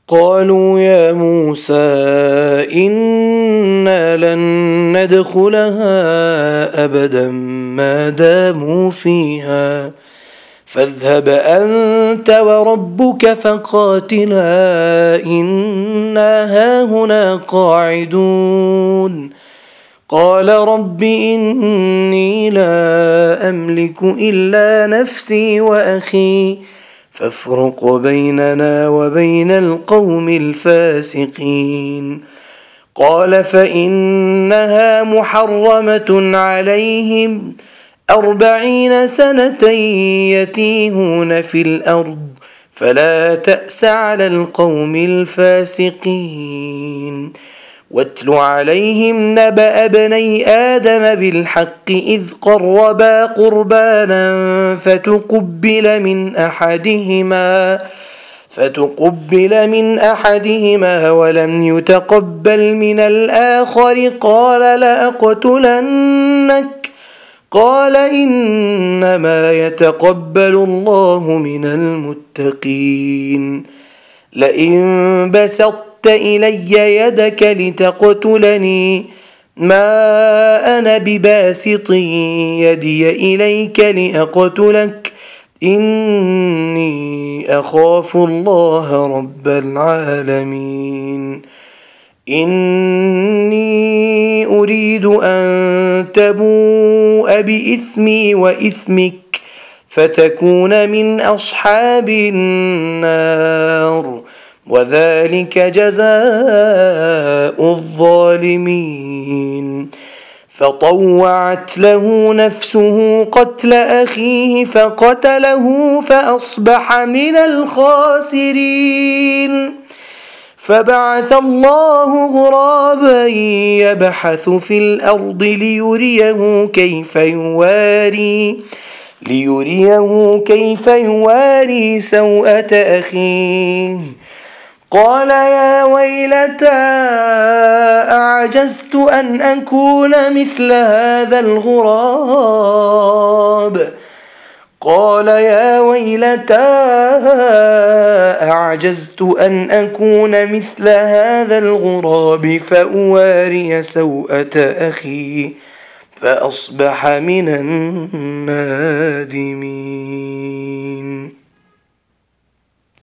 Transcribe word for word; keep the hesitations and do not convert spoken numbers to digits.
قالوا يا موسى إنا لن ندخلها أبدا ما داموا فيها فاذهب أنت وربك فقاتلا إنا هاهنا قاعدون قال رب إني لا أملك إلا نفسي وأخي فافرق بيننا وبين القوم الفاسقين قال فإنها محرمة عليهم أربعين سنة يتيهون في الأرض فلا تأس على القوم الفاسقين واتل عليهم نبأ ابني آدم بالحق إذ قربا قربانا فتقبل من أحدهما فتقبل من أحدهما ولم يتقبل من الآخر قال لأقتلنك قال إنما يتقبل الله من المتقين لئن بسطت إلي يدك لتقتلني ما أنا بباسط يدي إليك لأقتلك إني أخاف الله رب العالمين إني أريد أن تبوء بإثمي وإثمك فتكون من أصحاب النار وذلك جزاء الظالمين فطوعت له نفسه قتل أخيه فقتله فأصبح من الخاسرين فبعث الله غرابا يبحث في الأرض ليريه كيف يواري ليريه كيف يواري سوءة أخيه قال يا ويلتى أعجزت أن أكون مثل هذا الغراب قال يا ويلتى أعجزت أن أكون مثل هذا الغراب فأواري سوءة أخي فأصبح من النادمين.